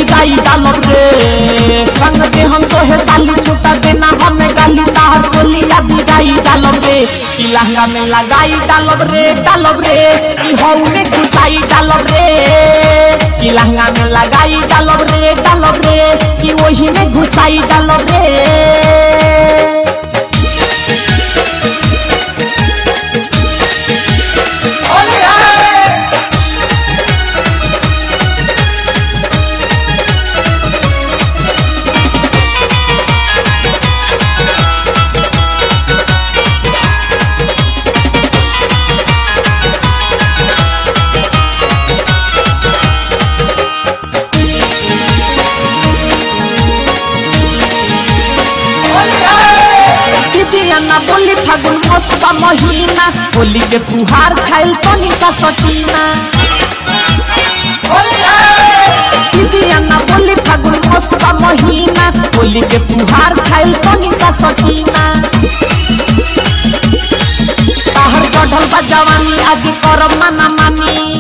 भिगाई डालब रे। रंग दे हम तो है साली छूटा देना हमें गाली ताहर टोलिया भिगाई डालब रे। कि लहंगा में लगाई डालब रे कि हऊ में घुसाई डालब रे। कि लहंगा में लगाई डालब रे कि वही में घुसाई डालब रे। ना बोली फागुन मस्त बा महीना होली के फुहार छाइल तनी सा सटीना। दीदिया ना बोली फागुन मस्त बा महीना होली के फुहार छाइल तनी सा सटीना। ताहर बढ़ल बा जवानी आदि करब मना मानी।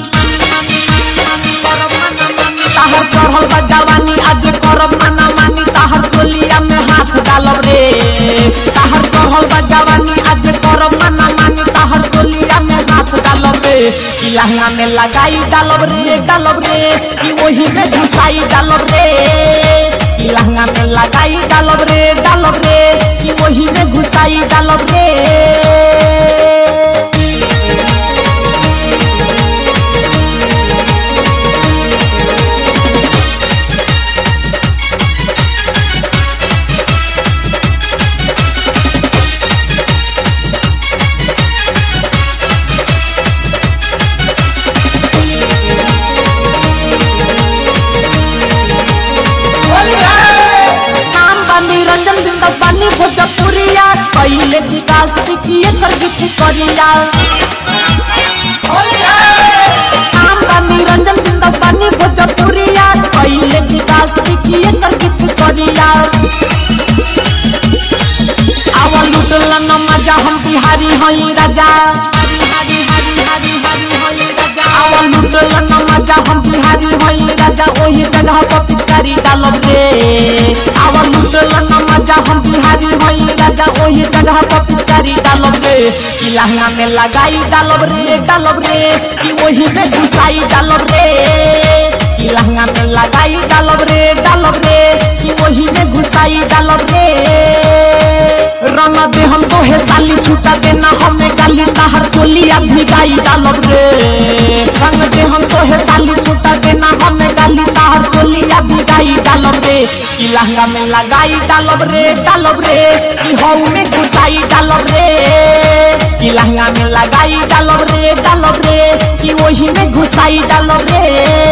ताहर बढ़ल बा जवानी आदि करब मना मानी। ताहर टोलिया में हाथ डालब रे। ताहर बढ़ल बा जवानी आदि करब मना मानी। ताहर टोलिया में हाथ डालब रे। कि लहंगा में लगाई डालब रे कि वही में घुसाई डालब रे। कि लहंगा में लगाई डालब रे कि वही में घुसाई डालब रे। भोजपुरिया पहले विकास दिखिए कर गीत करिया। नाम बा निरंजन बिंदास बानी भोजपुरिया पहले विकास दिखिए कर गीत करिया। आवा लुटला न मजा हम बिहारी हई राजा। आवा लुटला न मजा हम बिहारी हई राजा। ओही जगह पर पिचकारी डालब रे। आवा लुटला न मजा हम बिहारी हई राजा। ओही जगह पर पिचकारी डालब रे। कि लहंगा में लगाई डालब रे कि वही में घुसाई डालब रे। कि लहंगा में लगाई डालब रे कि वही में घुसाई डालब रे। रंग दे हम तो है साली छूटा देना हमें गाली ताहर टोलिया भिगाई डालब रे। रंग दे हम तो है साली छूटा देना हमें गाली ताहर टोलिया भिगाई डालब रे। कि लहंगा में लगाई डालब रे कि हऊ में घुसाई डालब रे। कि लहंगा में लगाई डालब रे कि वही में घुसाई डालब रे।